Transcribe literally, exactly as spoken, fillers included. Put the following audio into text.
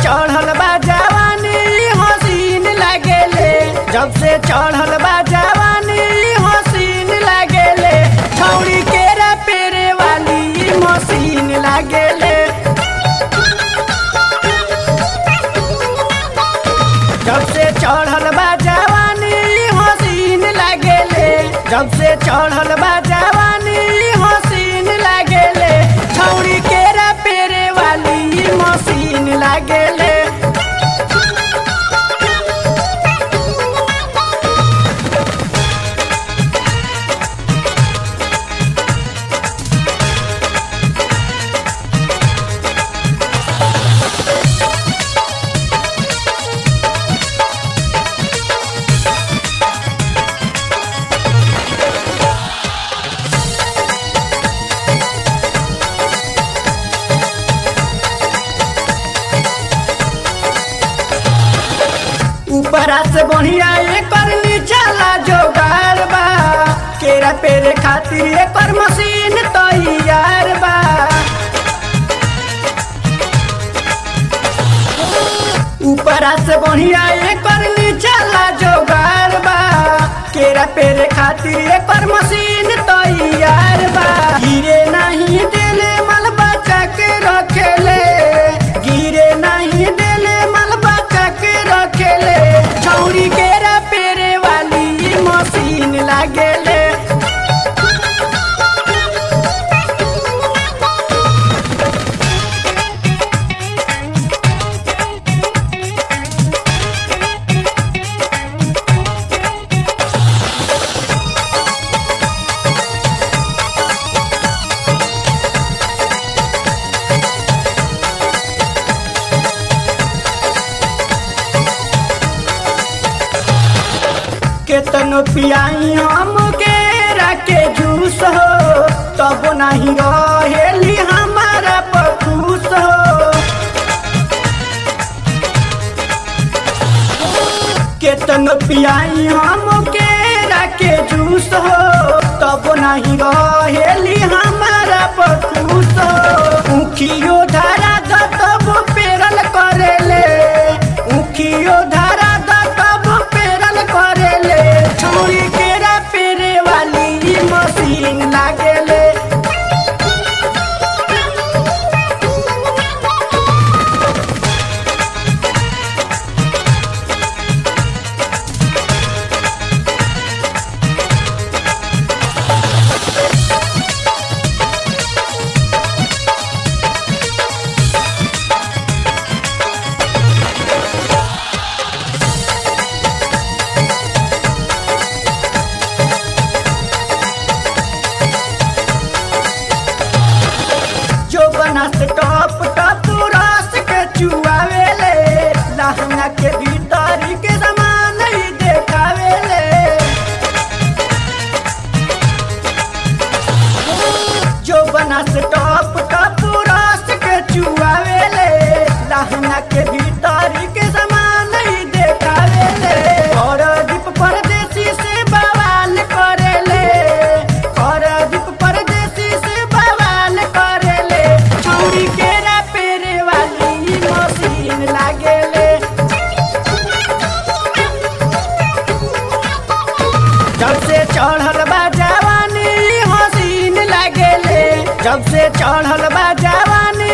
चढ़ल बा जवानी हसीन लागेले, जब से चढ़ल बा जवानी हसीन लागेले, छौड़ी केरा पेरे वाली मशीन लागेले। जब से चढ़ल बा जवानी हसीन लागेले, जब से चढ़ल बा जवानी हसीन लागेले, छौड़ी केरा पेरे वाली मशीन लागेले। ऊपरा से बढ़िया एकर नीचाला जोगार बा, केरा पेरे खातिर एकर मशीन तैयार बा। ऊपरा से बढ़िया एकर नीचाला जोगार बा, केरा पेरे खातिर एकर मशीन तैयार बा। गिरे नहीं देले मल बचा के रखेले, गिरे नहीं देले मल बचा के रखेले, छौड़ी केरा पेरे वाली मशीन लागेले। केतनो पियाई हम केरा के जूस हो, तब नहीं रहेली हमारा पखूस हो। केतनो पियाई हम केरा के जूस हो, तब नहीं रहेली हमारा पखूस हो। उखियो धारा द तब पेरल करेले, उखियो धारा द तब पेरल करेले, छौड़ी केरा पेरे वाली मशीन लागेले। से टप टप रस के चुआवेले, लहंगा के भीतर के सामान ही देखावेले। जो बना से टप टप रस के चुआवेले, लहंगा के भीतर के सामान ही देखावेले। और दीप परदेसी से बवाल करेले, और दीप परदेसी से बवाल करेले, छौड़ी केरा पेरे वाली मशीन लागेले। जब से चढ़ल बा जवानी हसीन लागेले, जब से चढ़ल बा जवानी